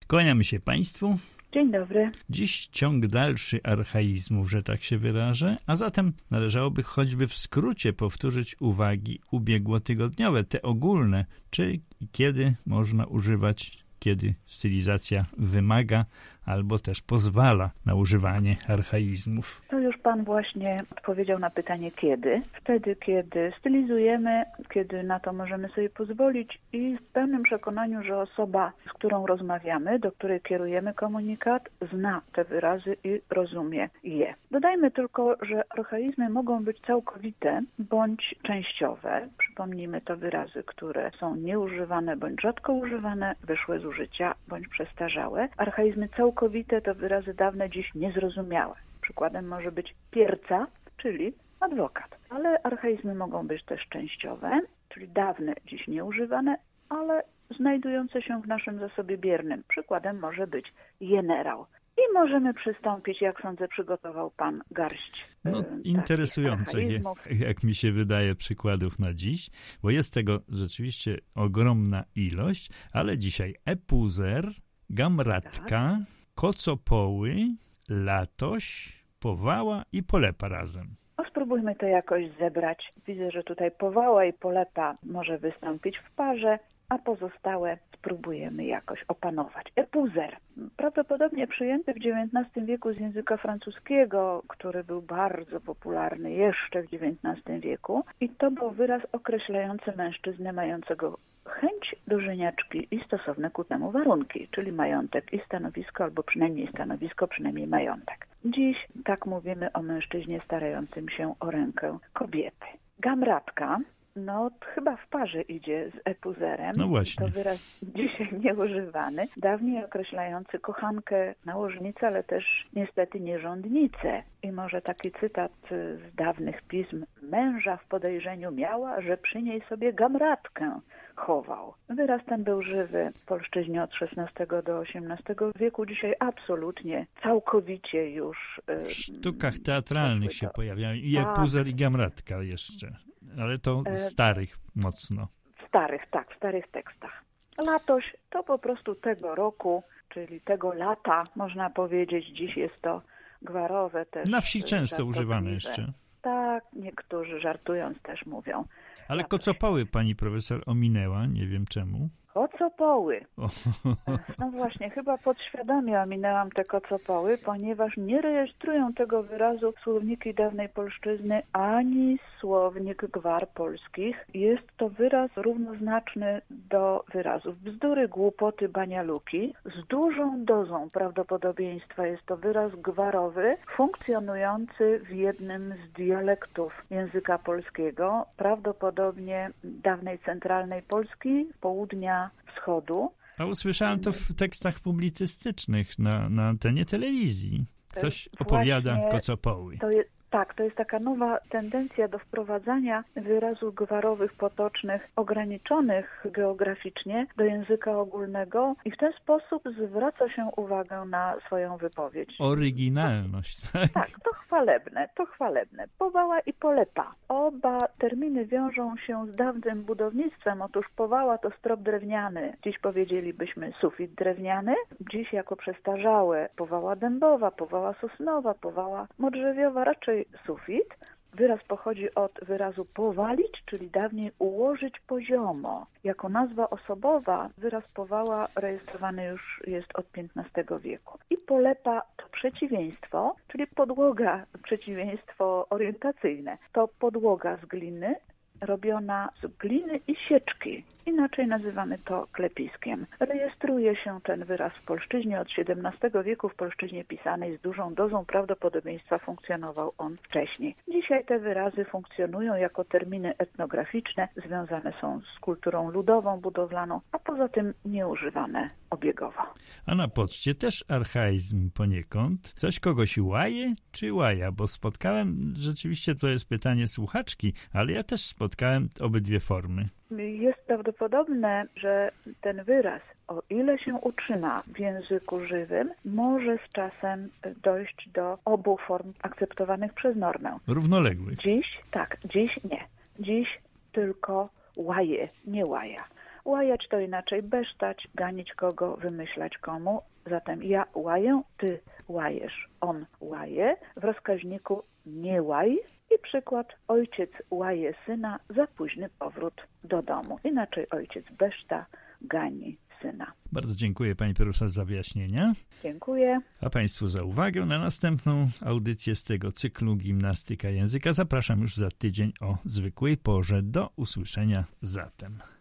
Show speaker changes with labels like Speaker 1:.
Speaker 1: Kłaniamy się Państwu.
Speaker 2: Dzień dobry.
Speaker 1: Dziś ciąg dalszy archaizmów, że tak się wyrażę, a zatem należałoby choćby w skrócie powtórzyć uwagi ubiegłotygodniowe, te ogólne, czy i kiedy można używać, kiedy stylizacja wymaga albo też pozwala na używanie archaizmów.
Speaker 2: To już Pan właśnie odpowiedział na pytanie kiedy. Wtedy, kiedy stylizujemy, kiedy na to możemy sobie pozwolić i w pełnym przekonaniu, że osoba, z którą rozmawiamy, do której kierujemy komunikat, zna te wyrazy i rozumie je. Dodajmy tylko, że archaizmy mogą być całkowite bądź częściowe. Przypomnijmy, to wyrazy, które są nieużywane bądź rzadko używane, wyszłe z użycia bądź przestarzałe. Archaizmy całkowite to wyrazy dawne, dziś niezrozumiałe. Przykładem może być pierca, czyli adwokat. Ale archaizmy mogą być też częściowe, czyli dawne, dziś nieużywane, ale znajdujące się w naszym zasobie biernym. Przykładem może być generał. I możemy przystąpić, jak sądzę, przygotował Pan garść
Speaker 1: interesujących, jak mi się wydaje, przykładów na dziś, bo jest tego rzeczywiście ogromna ilość, ale dzisiaj epuzer, gamratka, kocopoły, latoś, powała i polepa razem.
Speaker 2: Spróbujmy to jakoś zebrać. Widzę, że tutaj powała i polepa może wystąpić w parze, a pozostałe spróbujemy jakoś opanować. Epuzer. Prawdopodobnie przyjęty w XIX wieku z języka francuskiego, który był bardzo popularny jeszcze w XIX wieku. I to był wyraz określający mężczyznę mającego chęć do żeniaczki i stosowne ku temu warunki, czyli majątek i stanowisko, albo przynajmniej stanowisko, przynajmniej majątek. Dziś tak mówimy o mężczyźnie starającym się o rękę kobiety. Gamratka, chyba w parze idzie z epuzerem.
Speaker 1: No właśnie.
Speaker 2: To wyraz dzisiaj nieużywany. Dawniej określający kochankę, nałożnicę, ale też niestety nierządnicę. I może taki cytat z dawnych pism. Męża w podejrzeniu miała, że przy niej sobie gamratkę chował. Wyraz ten był żywy w polszczyźnie od XVI do XVIII wieku. Dzisiaj absolutnie, całkowicie już...
Speaker 1: W sztukach teatralnych się pojawiają i epuzer i gamratka jeszcze. Ale to starych mocno.
Speaker 2: W starych tekstach. Latoś to po prostu tego roku, czyli tego lata, można powiedzieć. Dziś jest to gwarowe też.
Speaker 1: Na wsi często używane jeszcze.
Speaker 2: Tak, niektórzy żartując też mówią.
Speaker 1: Ale kocopoły pani profesor ominęła, nie wiem czemu.
Speaker 2: Kocopoły. No właśnie, chyba podświadomie ominęłam te kocopoły, ponieważ nie rejestrują tego wyrazu słowniki dawnej polszczyzny ani słownik gwar polskich. Jest to wyraz równoznaczny do wyrazów bzdury, głupoty, banialuki. Z dużą dozą prawdopodobieństwa jest to wyraz gwarowy, funkcjonujący w jednym z dialektów języka polskiego, prawdopodobnie dawnej centralnej Polski, południa, wschodu.
Speaker 1: A usłyszałem to w tekstach publicystycznych na antenie telewizji. Ktoś opowiada kocopoły.
Speaker 2: To jest taka nowa tendencja do wprowadzania wyrazów gwarowych, potocznych, ograniczonych geograficznie do języka ogólnego i w ten sposób zwraca się uwagę na swoją wypowiedź.
Speaker 1: Oryginalność.
Speaker 2: Tak, to chwalebne. Powała i polepa. Oba terminy wiążą się z dawnym budownictwem. Otóż powała to strop drewniany. Dziś powiedzielibyśmy sufit drewniany. Dziś jako przestarzałe powała dębowa, powała sosnowa, powała modrzewiowa, raczej sufit. Wyraz pochodzi od wyrazu powalić, czyli dawniej ułożyć poziomo. Jako nazwa osobowa wyraz powała rejestrowany już jest od XV wieku. I polepa to przeciwieństwo, czyli podłoga, przeciwieństwo orientacyjne. To podłoga z gliny, robiona z gliny i sieczki. Inaczej nazywamy to klepiskiem. Rejestruje się ten wyraz w polszczyźnie od XVII wieku. W polszczyźnie pisanej z dużą dozą prawdopodobieństwa funkcjonował on wcześniej. Dzisiaj te wyrazy funkcjonują jako terminy etnograficzne, związane są z kulturą ludową, budowlaną, a poza tym nieużywane obiegowo.
Speaker 1: A na poczcie też archaizm poniekąd. Ktoś kogoś łaje czy łaja? Bo spotkałem, rzeczywiście to jest pytanie słuchaczki, ale ja też spotkałem obydwie formy.
Speaker 2: Jest prawdopodobne, że ten wyraz, o ile się utrzyma w języku żywym, może z czasem dojść do obu form akceptowanych przez normę.
Speaker 1: Równoległych.
Speaker 2: Dziś nie. Dziś tylko łaje, nie łaja. Łajać to inaczej besztać, ganić kogo, wymyślać komu. Zatem ja łaję, ty łajesz, on łaje. W rozkaźniku nie łaj. I przykład, ojciec łaje syna za późny powrót do domu. Inaczej ojciec beszta, gani syna.
Speaker 1: Bardzo dziękuję pani profesor za wyjaśnienia.
Speaker 2: Dziękuję.
Speaker 1: A państwu za uwagę. Na następną audycję z tego cyklu Gimnastyka Języka zapraszam już za tydzień o zwykłej porze. Do usłyszenia zatem.